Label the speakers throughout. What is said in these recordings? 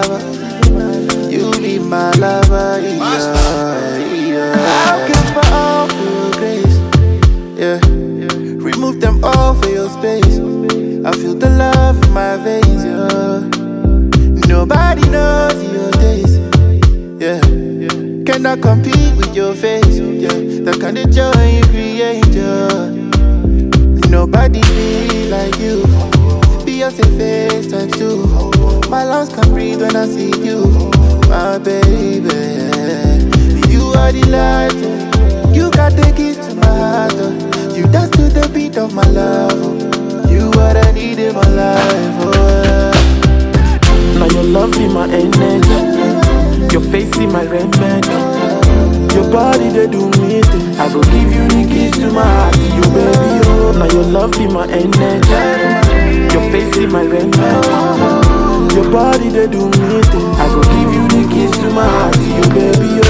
Speaker 1: lover. You be my lover, yeah. I'll give my all for your grace, yeah. Remove them all for your space. I feel the love in my veins, yeah. Nobody knows your taste, yeah. Cannot compete with your face, yeah. The kind of joy you create, yeah. Nobody be like you. Beyonce face times two. My lungs can breathe when I see you, my baby. You are the light, you got the keys to my heart. You dance to the beat of my love. You what I need in my life.
Speaker 2: Now your love be my energy, your face in my remedy. Your body they do me things. I go give you the keys to my heart, you baby. Oh, now your love be my energy, your face in my remedy. Your body they do me things. I go give you the keys to my heart, you baby.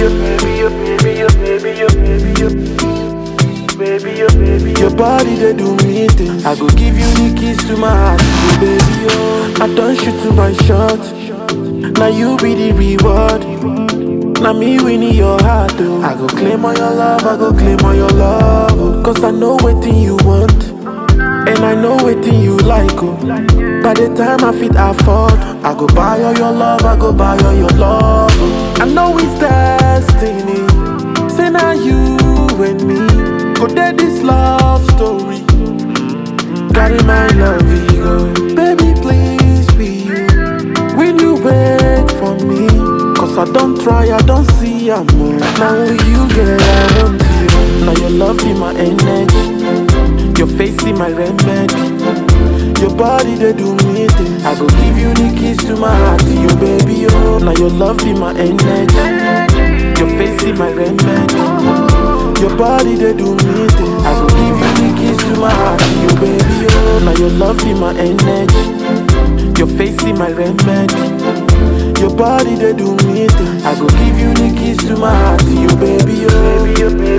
Speaker 2: Oh, your body they do me things. I go give you the keys to my heart, you baby. Oh, I don't shoot to my shot. Now you be the reward. Now me winning your heart, oh. I go claim all your love, I go claim all your love, oh. Cause I know waiting you want, and I know waiting you like, oh. By the time I fit afford, I go buy all your love, I go buy all your love, oh. I know it's destiny. Say now you and me go there this love story. Carry my love, ego. Baby, please be you. When you wait for me, cause I don't try, I don't see I'm more. Now only you get I want you. Now your love be my energy, your face in my remedy. Your body they do me things. I go give you the keys to my heart, you baby. Oh, now your love be my energy, your face in my remedy. Your body they do me things. I go give you the keys to my heart, you baby. Oh, now your love be my energy, your face in my remedy. Your body they do me things. I go give you the keys to my heart, you baby. Oh,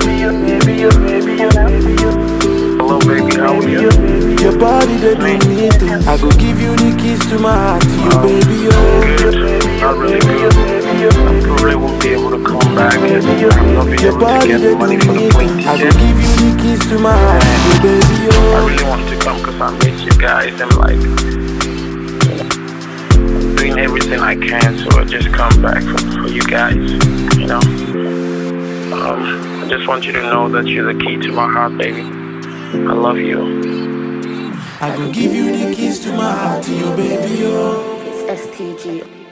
Speaker 3: hello baby, how are you?
Speaker 2: Your body they do me things. I go give you the keys to my heart, you baby. Oh,
Speaker 3: Good, not really good. I probably won't be able to come back. I'm not be
Speaker 2: your
Speaker 3: able to
Speaker 2: body
Speaker 3: get
Speaker 2: they
Speaker 3: the money
Speaker 2: do
Speaker 3: for
Speaker 2: me
Speaker 3: the plane
Speaker 2: things. I go
Speaker 3: ticket.
Speaker 2: give you the keys to my heart, you baby.
Speaker 3: I
Speaker 2: Oh,
Speaker 3: really want to come because I miss you guys and like doing everything I can, so I just come back for you guys, you know. I just want you to know that you're the key to my heart, baby. I love you.
Speaker 2: I go give you the keys to my heart, you baby. Oh,
Speaker 4: It's STG.